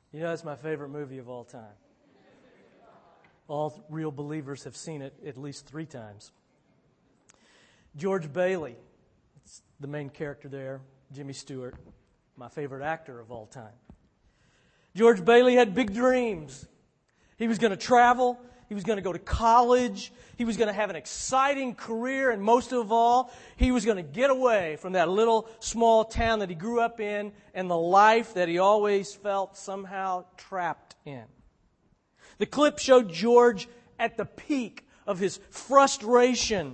You know, it's my favorite movie of all time. All real believers have seen it at least 3 times. George Bailey, it's the main character there, Jimmy Stewart, my favorite actor of all time. George Bailey had big dreams. He was going to travel. He was going to go to college. He was going to have an exciting career. And most of all, he was going to get away from that little small town that he grew up in and the life that he always felt somehow trapped in. The clip showed George at the peak of his frustration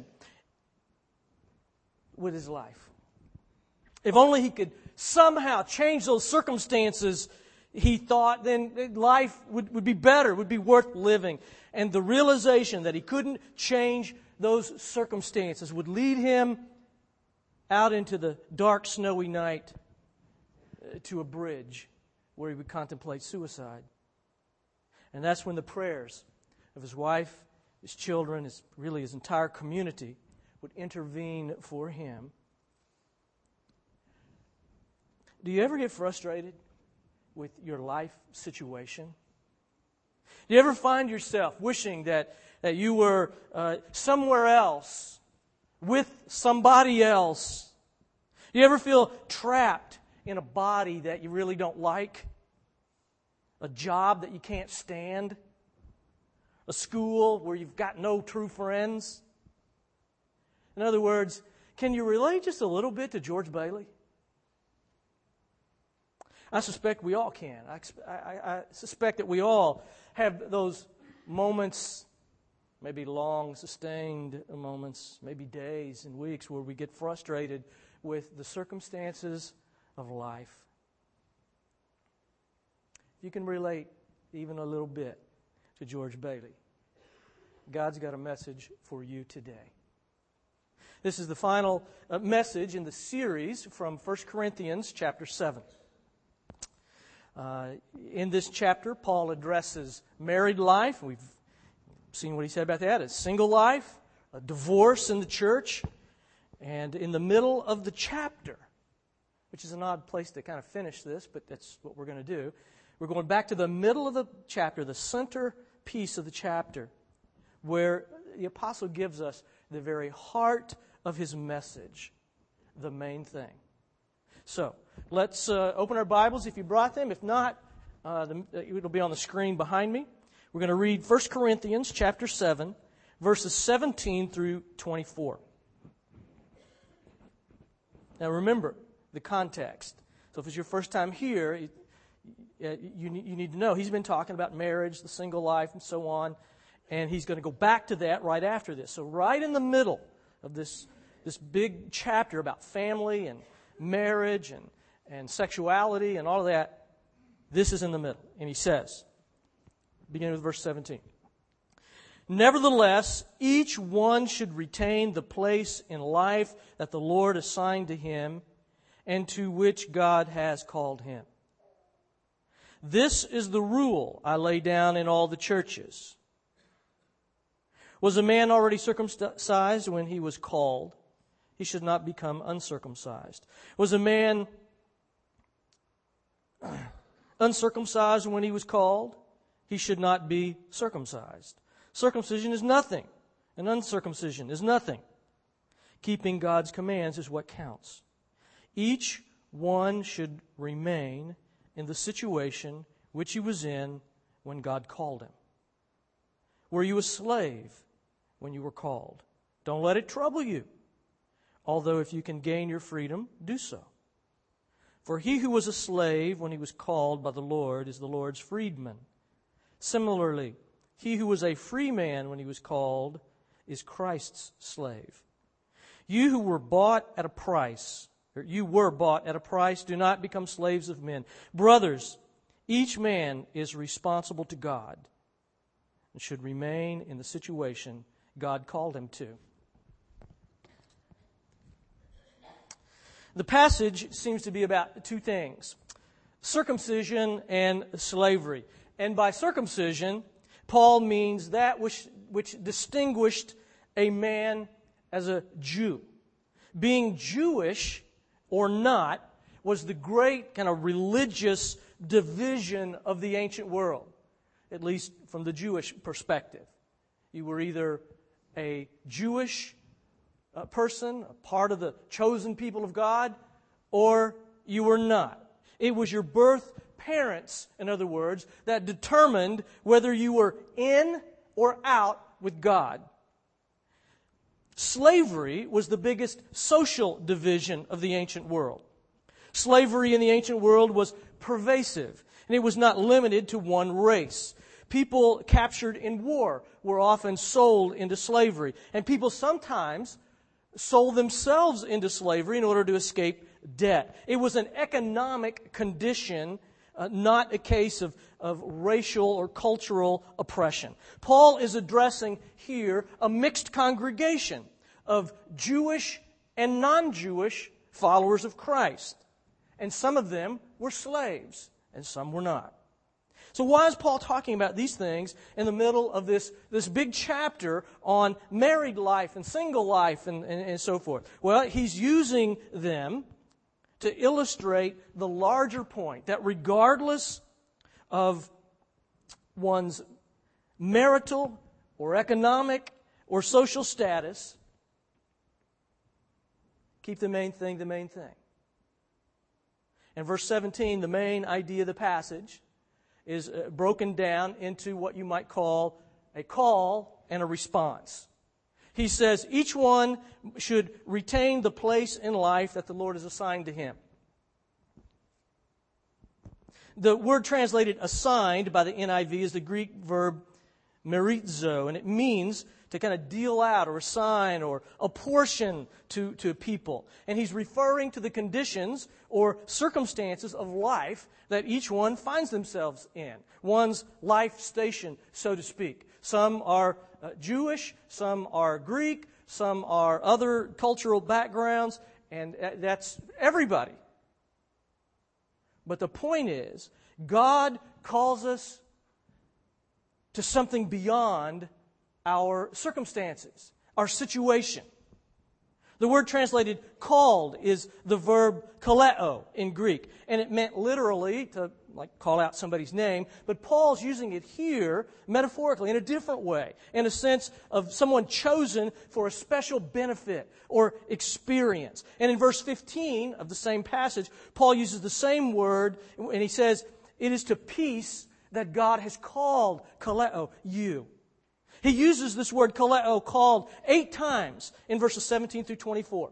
with his life. If only he could somehow change those circumstances, he thought, then life would be better, would be worth living. And the realization that he couldn't change those circumstances would lead him out into the dark, snowy night to a bridge where he would contemplate suicide. And that's when the prayers of his wife, his children, his entire community would intervene for him. Do you ever get frustrated with your life situation? Do you ever find yourself wishing that you were somewhere else, with somebody else? Do you ever feel trapped in a body that you really don't like? A job that you can't stand? A school where you've got no true friends? In other words, can you relate just a little bit to George Bailey? I suspect we all can. I suspect that we all have those moments, maybe long, sustained moments, maybe days and weeks where we get frustrated with the circumstances of life. You can relate even a little bit to George Bailey. God's got a message for you today. This is the final message in the series from 1 Corinthians chapter 7. In this chapter, Paul addresses married life. We've seen what he said about that. A single life, a divorce in the church. And in the middle of the chapter, which is an odd place to kind of finish this, but that's what we're going to do. We're going back to the middle of the chapter, the center piece of the chapter, where the apostle gives us the very heart of his message, the main thing. So, let's open our Bibles if you brought them. If not, it'll be on the screen behind me. We're going to read 1 Corinthians chapter 7, verses 17 through 24. Now remember the context. So if it's your first time here, you need to know he's been talking about marriage, the single life, and so on. And he's going to go back to that right after this. So right in the middle of this big chapter about family and marriage and sexuality and all of that, this is in the middle. And he says, beginning with verse 17, "Nevertheless, each one should retain the place in life that the Lord assigned to him and to which God has called him. This is the rule I lay down in all the churches. Was a man already circumcised when he was called? He should not become uncircumcised. Was a man uncircumcised when he was called? He should not be circumcised. Circumcision is nothing, and uncircumcision is nothing. Keeping God's commands is what counts. Each one should remain in the situation which he was in when God called him. Were you a slave when you were called? Don't let it trouble you. Although if you can gain your freedom, do so. For he who was a slave when he was called by the Lord is the Lord's freedman. Similarly, he who was a free man when he was called is Christ's slave. You who were bought at a price, do not become slaves of men. Brothers, each man is responsible to God and should remain in the situation God called him to." The passage seems to be about 2 things: circumcision and slavery. And by circumcision, Paul means that which distinguished a man as a Jew. Being Jewish or not was the great kind of religious division of the ancient world, at least from the Jewish perspective. You were either a Jewish person, a part of the chosen people of God, or you were not. It was your birth parents, in other words, that determined whether you were in or out with God. Slavery was the biggest social division of the ancient world. Slavery in the ancient world was pervasive, and it was not limited to one race. People captured in war were often sold into slavery, and people sometimes sold themselves into slavery in order to escape debt. It was an economic condition, not a case of racial or cultural oppression. Paul is addressing here a mixed congregation of Jewish and non-Jewish followers of Christ. And some of them were slaves, and some were not. So why is Paul talking about these things in the middle of this big chapter on married life and single life and so forth? Well, he's using them to illustrate the larger point that regardless of one's marital or economic or social status, keep the main thing the main thing. In verse 17, the main idea of the passage is broken down into what you might call a call and a response. He says each one should retain the place in life that the Lord has assigned to him. The word translated assigned by the NIV is the Greek verb merizo, and it means to kind of deal out or assign or apportion to people. And he's referring to the conditions or circumstances of life that each one finds themselves in. One's life station, so to speak. Some are Jewish, some are Greek, some are other cultural backgrounds, and that's everybody. But the point is, God calls us to something beyond our circumstances, our situation. The word translated called is the verb kaleo in Greek, and it meant literally to call out somebody's name, but Paul's using it here metaphorically in a different way, in a sense of someone chosen for a special benefit or experience. And in verse 15 of the same passage, Paul uses the same word, and he says, it is to peace that God has called kaleo, you. He uses this word kaleo, called, 8 times in verses 17 through 24.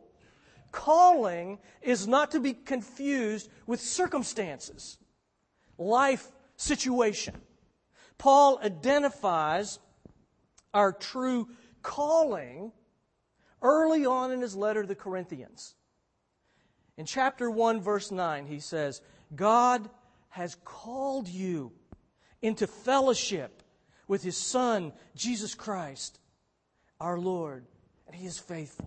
Calling is not to be confused with circumstances, life situation. Paul identifies our true calling early on in his letter to the Corinthians. In chapter 1, verse 9, he says, God has called you into fellowship with His Son, Jesus Christ, our Lord, and He is faithful.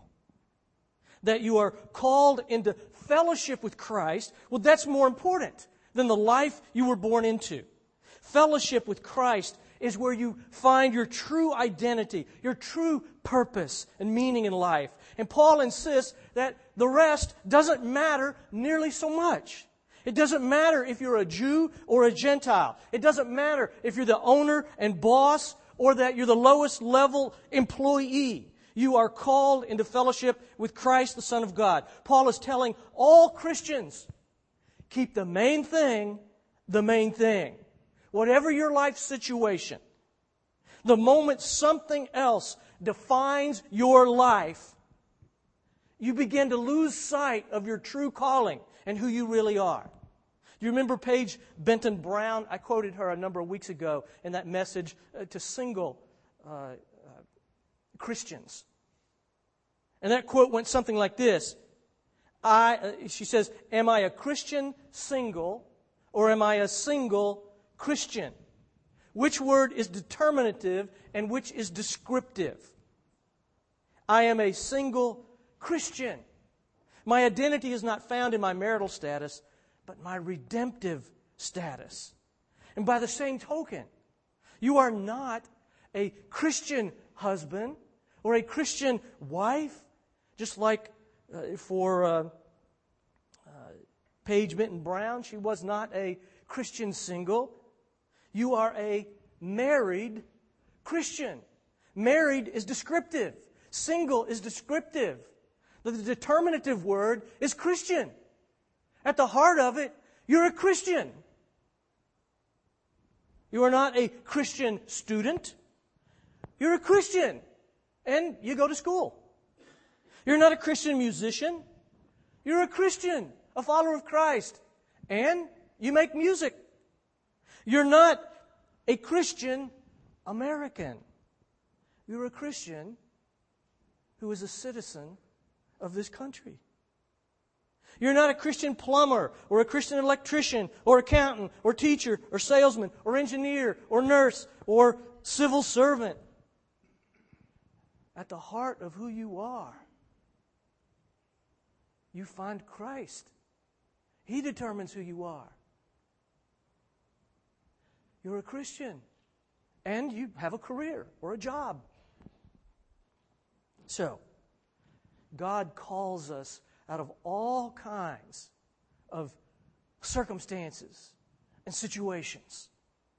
That you are called into fellowship with Christ, well, that's more important than the life you were born into. Fellowship with Christ is where you find your true identity, your true purpose and meaning in life. And Paul insists that the rest doesn't matter nearly so much. It doesn't matter if you're a Jew or a Gentile. It doesn't matter if you're the owner and boss or that you're the lowest level employee. You are called into fellowship with Christ, the Son of God. Paul is telling all Christians, keep the main thing the main thing. Whatever your life situation, the moment something else defines your life, you begin to lose sight of your true calling and who you really are. Do you remember Paige Benton Brown? I quoted her a number of weeks ago in that message to single Christians. And that quote went something like this. She says, am I a Christian single or am I a single Christian? Which word is determinative and which is descriptive? I am a single Christian. My identity is not found in my marital status, but my redemptive status. And by the same token, you are not a Christian husband or a Christian wife, just like for Paige Benton Brown, she was not a Christian single. You are a married Christian. Married is descriptive. Single is descriptive. The determinative word is Christian. At the heart of it, you're a Christian. You are not a Christian student. You're a Christian, and you go to school. You're not a Christian musician. You're a Christian, a follower of Christ, and you make music. You're not a Christian American. You're a Christian who is a citizen of this country. You're not a Christian plumber or a Christian electrician or accountant or teacher or salesman or engineer or nurse or civil servant. At the heart of who you are, you find Christ. He determines who you are. You're a Christian, and you have a career or a job. So, God calls us out of all kinds of circumstances and situations.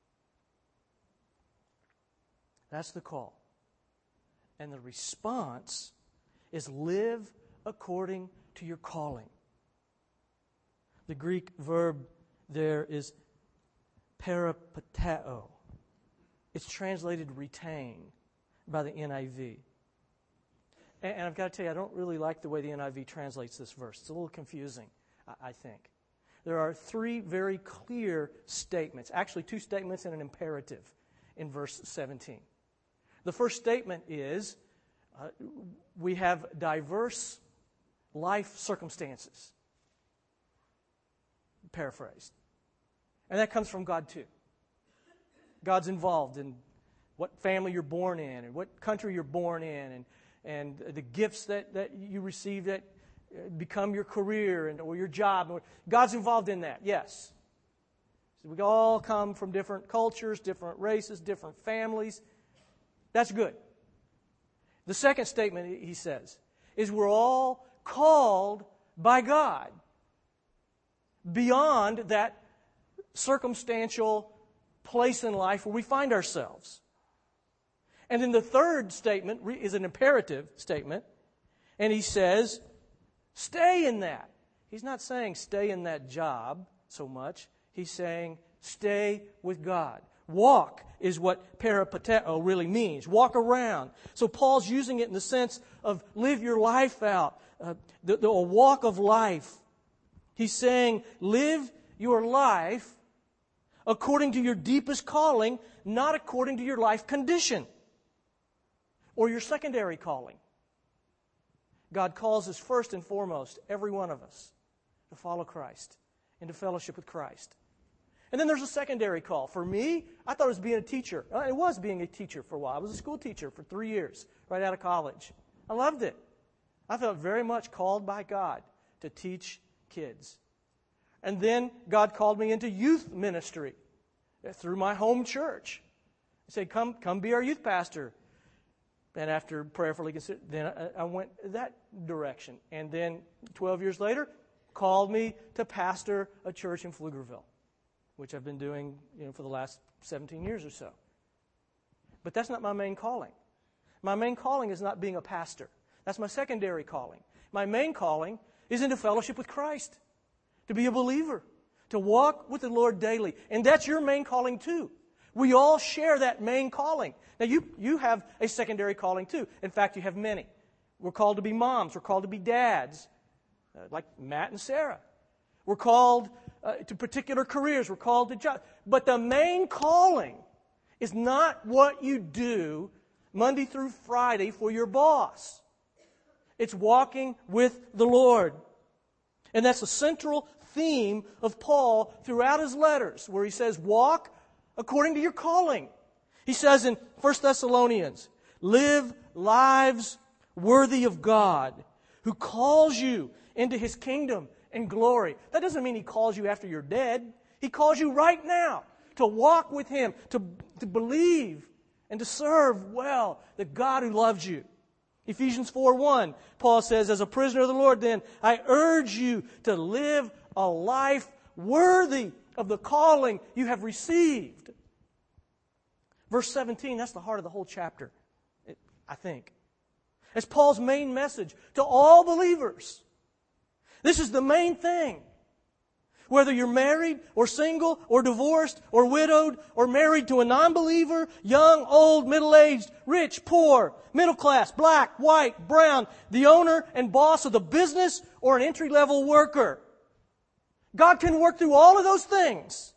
That's the call. And the response is live according to your calling. The Greek verb there is peripateo. It's translated retain by the NIV. And I've got to tell you, I don't really like the way the NIV translates this verse. It's a little confusing, I think. There are three very clear statements, actually two statements and an imperative in verse 17. The first statement is we have diverse life circumstances. Paraphrased. And that comes from God too. God's involved in what family you're born in and what country you're born in and the gifts that you receive that become your career or your job. God's involved in that, yes. So we all come from different cultures, different races, different families. That's good. The second statement, he says, is we're all called by God beyond that circumstantial place in life where we find ourselves. And then the third statement is an imperative statement, and he says, stay in that. He's not saying stay in that job so much. He's saying stay with God. Walk is what peripateo really means. Walk around. So Paul's using it in the sense of live your life out, a walk of life. He's saying live your life according to your deepest calling, not according to your life condition or your secondary calling. God calls us first and foremost, every one of us, to follow Christ, into fellowship with Christ. And then there's a secondary call. For me, I thought it was being a teacher. It was being a teacher for a while. I was a school teacher for 3 years, right out of college. I loved it. I felt very much called by God to teach kids. And then God called me into youth ministry through my home church. He said, come be our youth pastor. And after prayerfully considered, then I went that direction. And then 12 years later, called me to pastor a church in Pflugerville, which I've been doing for the last 17 years or so. But that's not my main calling. My main calling is not being a pastor. That's my secondary calling. My main calling is into fellowship with Christ, to be a believer, to walk with the Lord daily. And that's your main calling too. We all share that main calling. Now, you have a secondary calling too. In fact, you have many. We're called to be moms. We're called to be dads, like Matt and Sarah. We're called to particular careers. We're called to jobs. But the main calling is not what you do Monday through Friday for your boss. It's walking with the Lord. And that's the central theme of Paul throughout his letters, where he says, walk according to your calling. He says in 1 Thessalonians, live lives worthy of God, who calls you into His kingdom and glory. That doesn't mean He calls you after you're dead. He calls you right now to walk with Him, to believe and to serve well the God who loves you. Ephesians 4:1, Paul says, as a prisoner of the Lord, then, I urge you to live a life worthy of the calling you have received. Verse 17, that's the heart of the whole chapter, I think. It's Paul's main message to all believers. This is the main thing. Whether you're married or single or divorced or widowed or married to a non-believer, young, old, middle-aged, rich, poor, middle class, black, white, brown, the owner and boss of the business or an entry-level worker. God can work through all of those things.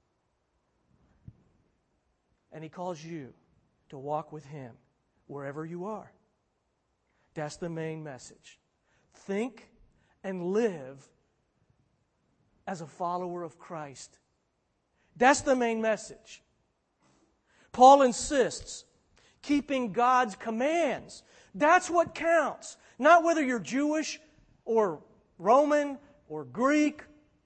And He calls you to walk with Him wherever you are. That's the main message. Think and live as a follower of Christ. That's the main message. Paul insists, keeping God's commands. That's what counts. Not whether you're Jewish or Roman or Greek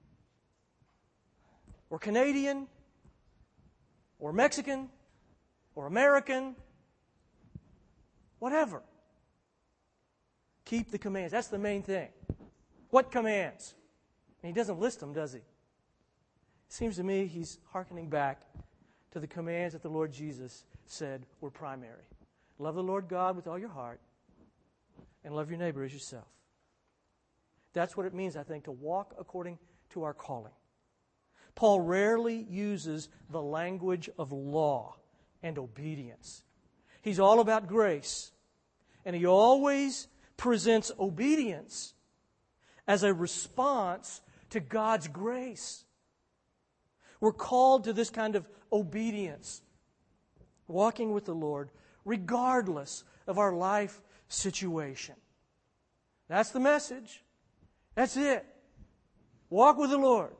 or Canadian or Mexican or American, whatever. Keep the commands. That's the main thing. What commands? And he doesn't list them, does he? It seems to me he's hearkening back to the commands that the Lord Jesus said were primary. Love the Lord God with all your heart and love your neighbor as yourself. That's what it means, I think, to walk according to our calling. Paul rarely uses the language of law and obedience. He's all about grace. And he always presents obedience as a response to God's grace. We're called to this kind of obedience, walking with the Lord, regardless of our life situation. That's the message. That's it. Walk with the Lord.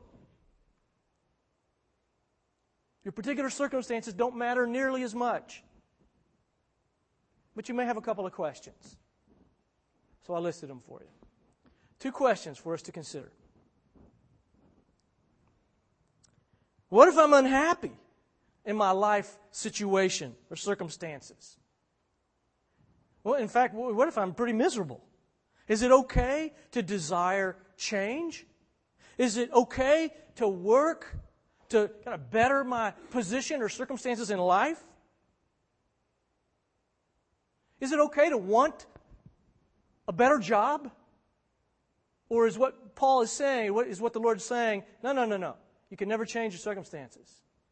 Your particular circumstances don't matter nearly as much. But you may have a couple of questions. So I listed them for you. 2 questions for us to consider. What if I'm unhappy in my life situation or circumstances? Well, in fact, what if I'm pretty miserable? Is it okay to desire change? Is it okay to work to kind of better my position or circumstances in life? Is it okay to want a better job? Or is what Paul is saying, what the Lord's saying, no. You can never change your circumstances.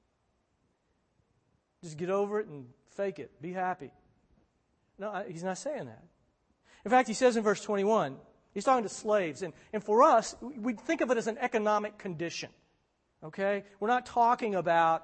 Just get over it and fake it. Be happy. No, he's not saying that. In fact, he says in verse 21, he's talking to slaves. And for us, we think of it as an economic condition. Okay? We're not talking about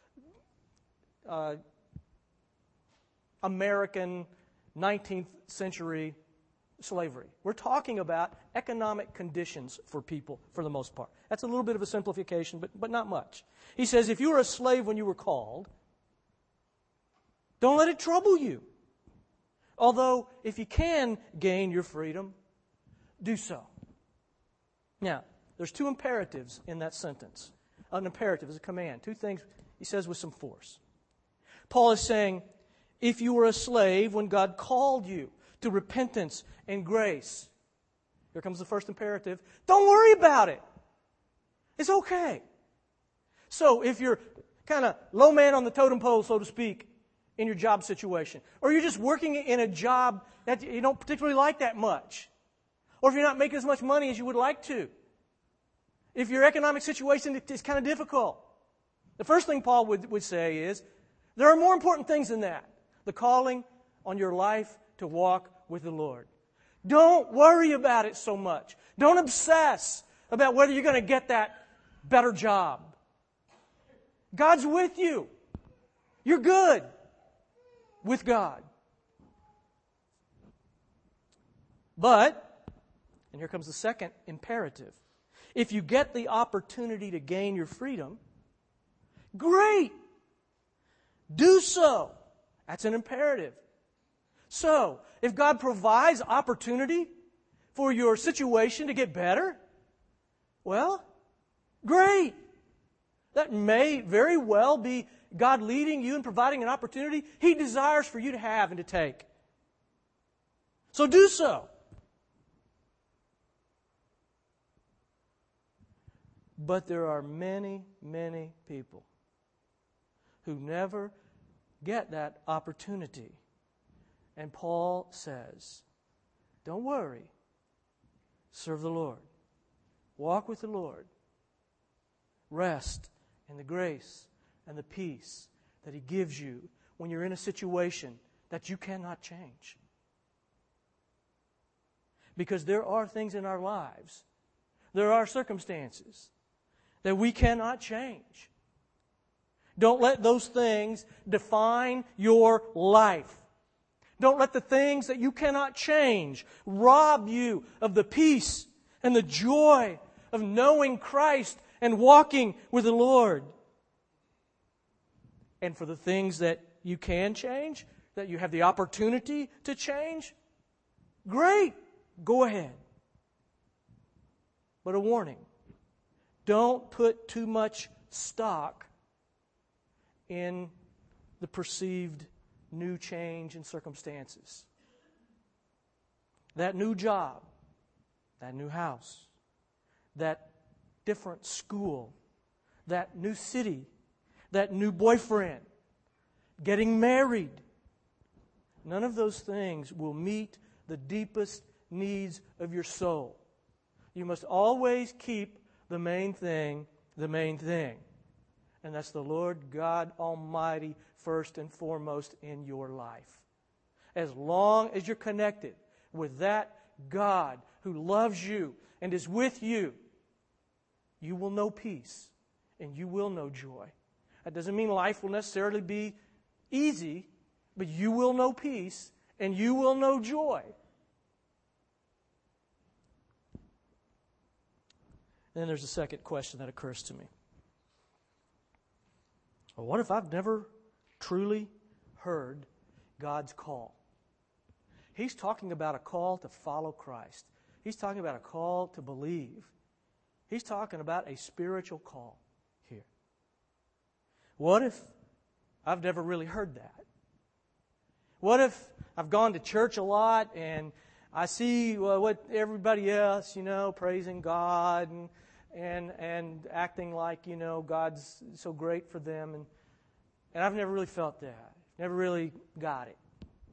American 19th century slavery. We're talking about economic conditions for people, for the most part. That's a little bit of a simplification, but not much. He says, if you were a slave when you were called, don't let it trouble you. Although, if you can gain your freedom, do so. Now, there's 2 imperatives in that sentence. An imperative is a command. 2 things he says with some force. Paul is saying, if you were a slave when God called you to repentance and grace, here comes the first imperative, don't worry about it. It's okay. So if you're kind of low man on the totem pole, so to speak, in your job situation, or you're just working in a job that you don't particularly like that much, or if you're not making as much money as you would like to, if your economic situation is kind of difficult, the first thing Paul would say is, there are more important things than that. The calling on your life to walk with the Lord. Don't worry about it so much. Don't obsess about whether you're going to get that better job. God's with you. You're good with God. But, and here comes the second imperative, if you get the opportunity to gain your freedom, great! Do so. That's an imperative. So, if God provides opportunity for your situation to get better, well, great. That may very well be God leading you and providing an opportunity He desires for you to have and to take. So do so. But there are many, many people who never get that opportunity. And Paul says, don't worry. Serve the Lord. Walk with the Lord. Rest in the grace and the peace that He gives you when you're in a situation that you cannot change. Because there are things in our lives, there are circumstances that we cannot change. Don't let those things define your life. Don't let the things that you cannot change rob you of the peace and the joy of knowing Christ and walking with the Lord. And for the things that you can change, that you have the opportunity to change, great, go ahead. But a warning, don't put too much stock in the perceived new change in circumstances. That new job, that new house, that different school, that new city, that new boyfriend, getting married. None of those things will meet the deepest needs of your soul. You must always keep the main thing the main thing. And that's the Lord God Almighty first and foremost in your life. As long as you're connected with that God who loves you and is with you, you will know peace and you will know joy. That doesn't mean life will necessarily be easy, but you will know peace and you will know joy. Then there's a second question that occurs to me. Well, what if I've never truly heard God's call? He's talking about a call to follow Christ. He's talking about a call to believe. He's talking about a spiritual call here. What if I've never really heard that? What if I've gone to church a lot and I see what everybody else, praising God and acting like, God's so great for them. And I've never really felt that. Never really got it.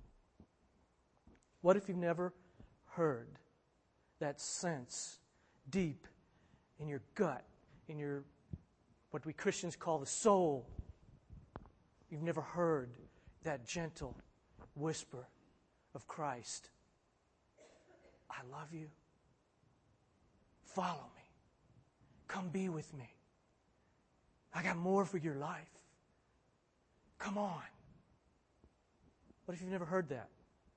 What if you've never heard that sense deep in your gut, in your, what we Christians call the soul? You've never heard that gentle whisper of Christ. I love you. Follow me. Come be with me. I got more for your life. Come on. What if you've never heard that?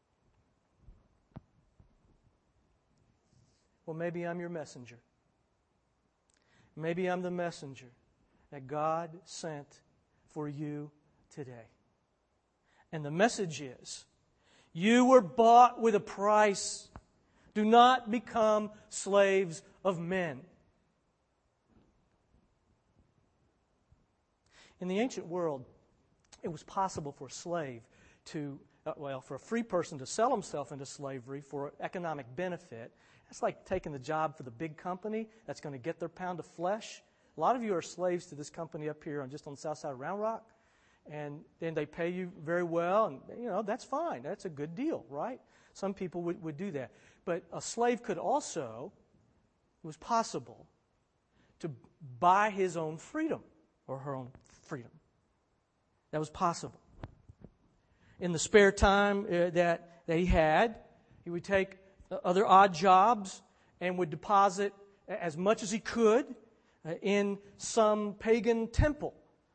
Well, maybe I'm your messenger. Maybe I'm the messenger that God sent for you today. And the message is, you were bought with a price. Do not become slaves of men. In the ancient world, it was possible for a slave for a free person to sell himself into slavery for economic benefit. That's like taking the job for the big company that's going to get their pound of flesh. A lot of you are slaves to this company up here on the south side of Round Rock. And then they pay you very well, and that's fine. That's a good deal, right? Some people would do that. But a slave could also, it was possible, to buy his own freedom or her own freedom. That was possible. In the spare time that he had, he would take other odd jobs and would deposit as much as he could in some pagan temple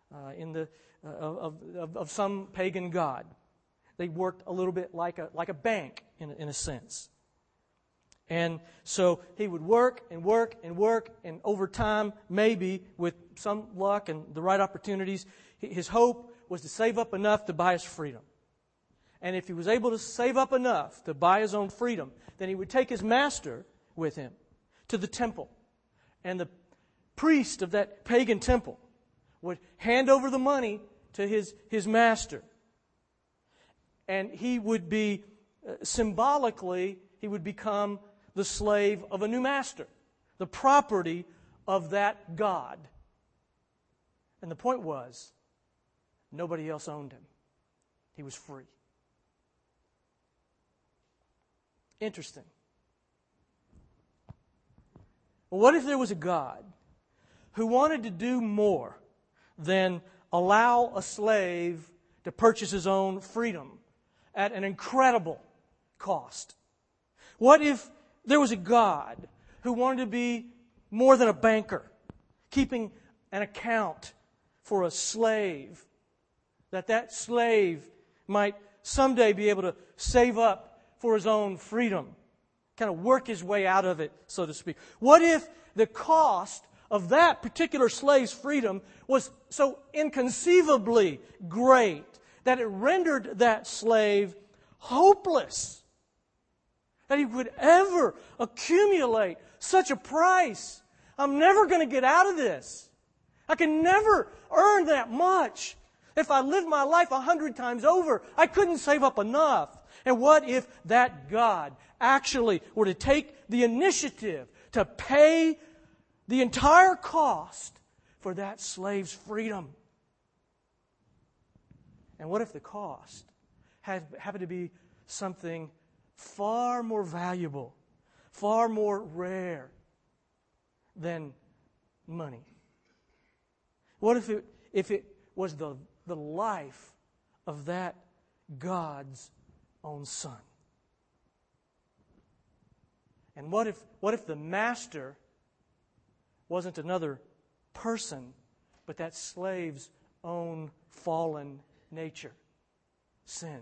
of some pagan god. They worked a little bit like a bank in a sense. And so he would work and work and work, and over time, maybe with some luck and the right opportunities, his hope was to save up enough to buy his freedom. And if he was able to save up enough to buy his own freedom, then he would take his master with him to the temple. And the priest of that pagan temple would hand over the money to his master. And he would be, symbolically, he would become the slave of a new master, the property of that God. And the point was, nobody else owned him. He was free. Interesting. Well, what if there was a God who wanted to do more than allow a slave to purchase his own freedom at an incredible cost? What if there was a God who wanted to be more than a banker, keeping an account for a slave, that slave might someday be able to save up for his own freedom, kind of work his way out of it, so to speak? What if the cost of that particular slave's freedom was so inconceivably great that it rendered that slave hopeless, that he would ever accumulate such a price? I'm never going to get out of this. I can never earn that much. If I lived my life 100 times over, I couldn't save up enough. And what if that God actually were to take the initiative to pay the entire cost for that slave's freedom? And what if the cost happened to be something far more valuable, far more rare than money? What if it was the life of that God's own Son? And what if the master wasn't another person, but that slave's own fallen nature, sin?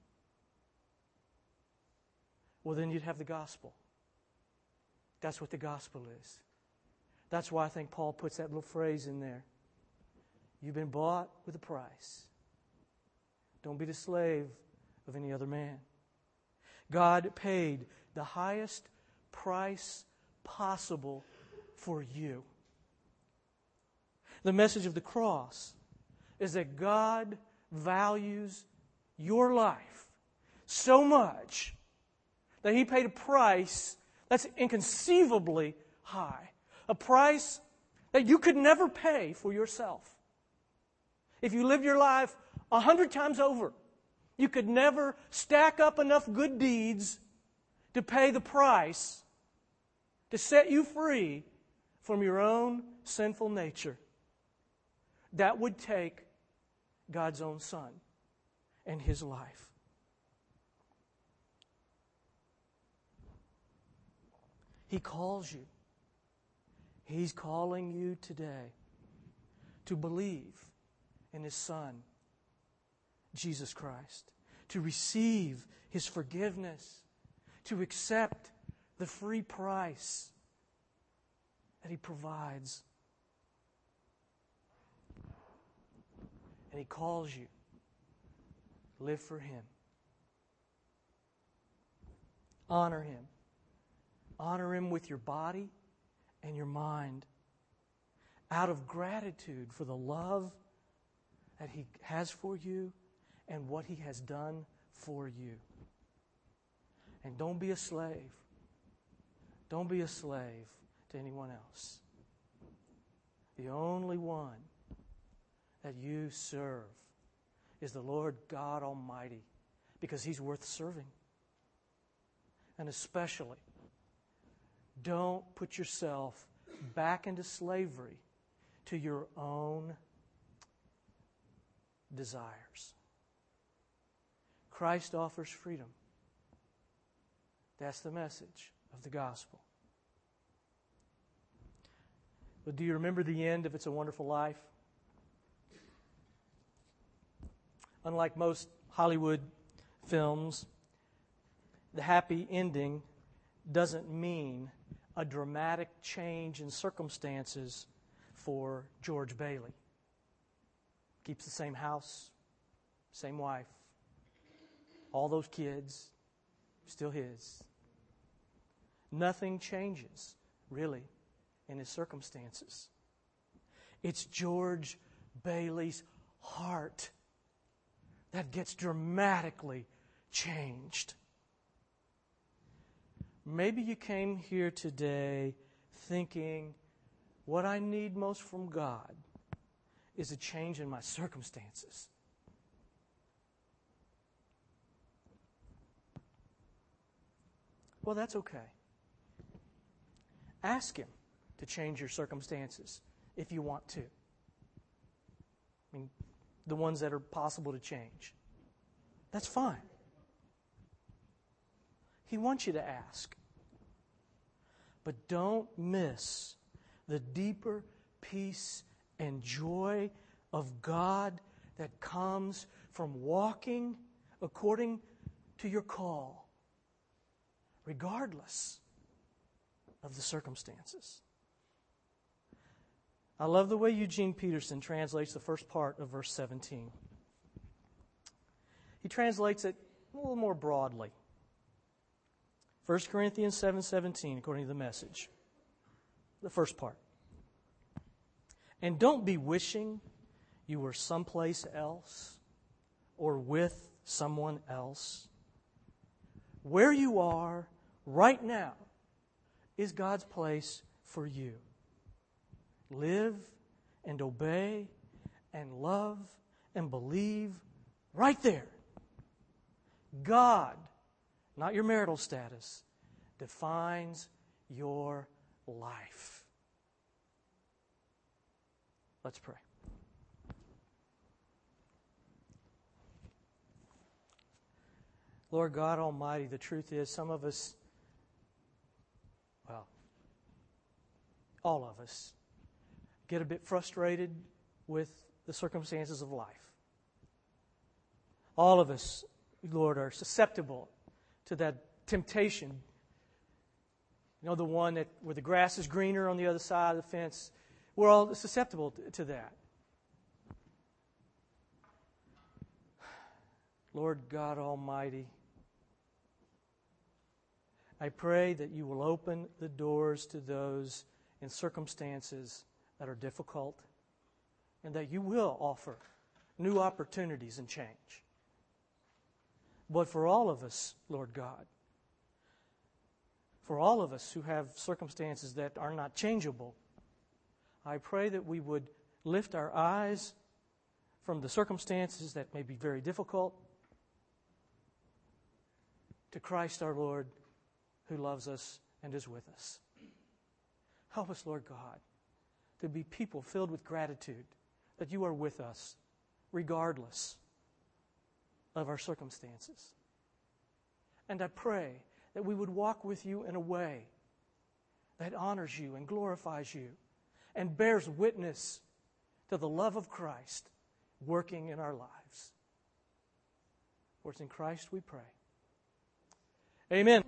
Well, then you'd have the gospel. That's what the gospel is. That's why I think Paul puts that little phrase in there. You've been bought with a price. Don't be the slave of any other man. God paid the highest price possible for you. The message of the cross is that God values your life so much that He paid a price that's inconceivably high. A price that you could never pay for yourself. If you lived your life 100 times over, you could never stack up enough good deeds to pay the price to set you free from your own sinful nature. That would take God's own Son and His life. He calls you. He's calling you today to believe in His Son, Jesus Christ, to receive His forgiveness, to accept the free price that He provides. And He calls you. Live for Him. Honor Him. Honor Him with your body and your mind, out of gratitude for the love that He has for you and what He has done for you. And don't be a slave. Don't be a slave to anyone else. The only one that you serve is the Lord God Almighty, because He's worth serving. And especially, don't put yourself back into slavery to your own desires. Christ offers freedom. That's the message of the gospel. But do you remember the end of It's a Wonderful Life? Unlike most Hollywood films, the happy ending doesn't mean a dramatic change in circumstances for George Bailey. Keeps the same house, same wife, all those kids, still his. Nothing changes, really, in his circumstances. It's George Bailey's heart that gets dramatically changed. Maybe you came here today thinking what I need most from God is a change in my circumstances. Well, that's okay. Ask Him to change your circumstances if you want to. I mean, the ones that are possible to change. That's fine. He wants you to ask. But don't miss the deeper peace and joy of God that comes from walking according to your call, regardless of the circumstances. I love the way Eugene Peterson translates the first part of verse 17. He translates it a little more broadly. 1 Corinthians 7:17, according to the Message. The first part. And don't be wishing you were someplace else or with someone else. Where you are right now is God's place for you. Live and obey and love and believe right there. God, not your marital status, defines your life. Let's pray. Lord God Almighty, the truth is some of us, well, all of us, get a bit frustrated with the circumstances of life. All of us, Lord, are susceptible to that temptation. You know, the one that where the grass is greener on the other side of the fence. We're all susceptible to that. Lord God Almighty, I pray that you will open the doors to those in circumstances that are difficult, and that you will offer new opportunities and change. But for all of us, Lord God, for all of us who have circumstances that are not changeable, I pray that we would lift our eyes from the circumstances that may be very difficult to Christ our Lord, who loves us and is with us. Help us, Lord God, to be people filled with gratitude that you are with us regardless of our circumstances. And I pray that we would walk with you in a way that honors you and glorifies you and bears witness to the love of Christ working in our lives. For it's in Christ we pray. Amen.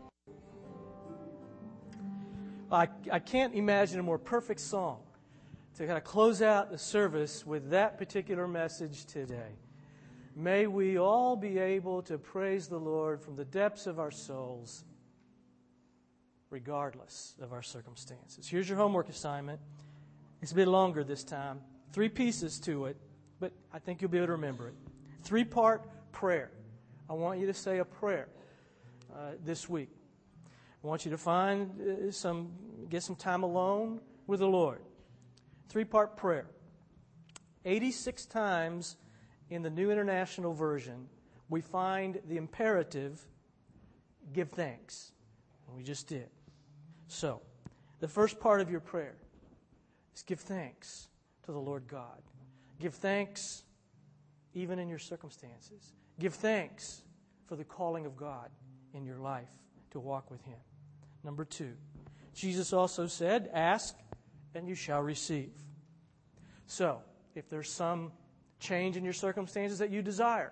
I can't imagine a more perfect song to kind of close out the service with that particular message today. May we all be able to praise the Lord from the depths of our souls, regardless of our circumstances. Here's your homework assignment. It's a bit longer this time. 3 pieces to it, but I think you'll be able to remember it. 3-part prayer. I want you to say a prayer this week. I want you to get some time alone with the Lord. 3-part prayer. 86 times in the New International Version, we find the imperative, give thanks. And we just did. So, the first part of your prayer is give thanks to the Lord God. Give thanks even in your circumstances. Give thanks for the calling of God in your life to walk with Him. Number 2, Jesus also said, ask and you shall receive. So, if there's some change in your circumstances that you desire,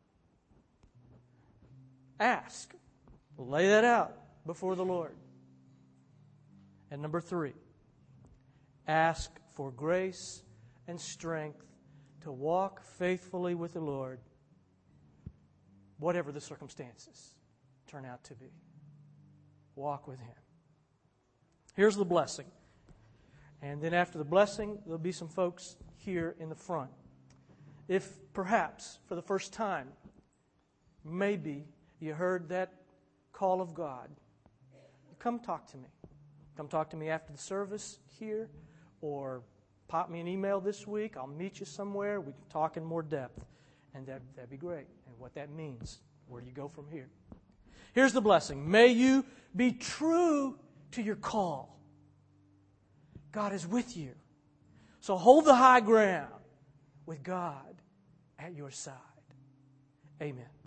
ask. Lay that out before the Lord. And number 3, ask for grace and strength to walk faithfully with the Lord, whatever the circumstances turn out to be. Walk with Him. Here's the blessing. And then after the blessing, there'll be some folks here in the front. If perhaps for the first time, maybe you heard that call of God, come talk to me. Come talk to me after the service here, or pop me an email this week. I'll meet you somewhere. We can talk in more depth. And that'd be great. And what that means. Where do you go from here? Here's the blessing. May you be true to your call. God is with you. So hold the high ground with God at your side. Amen.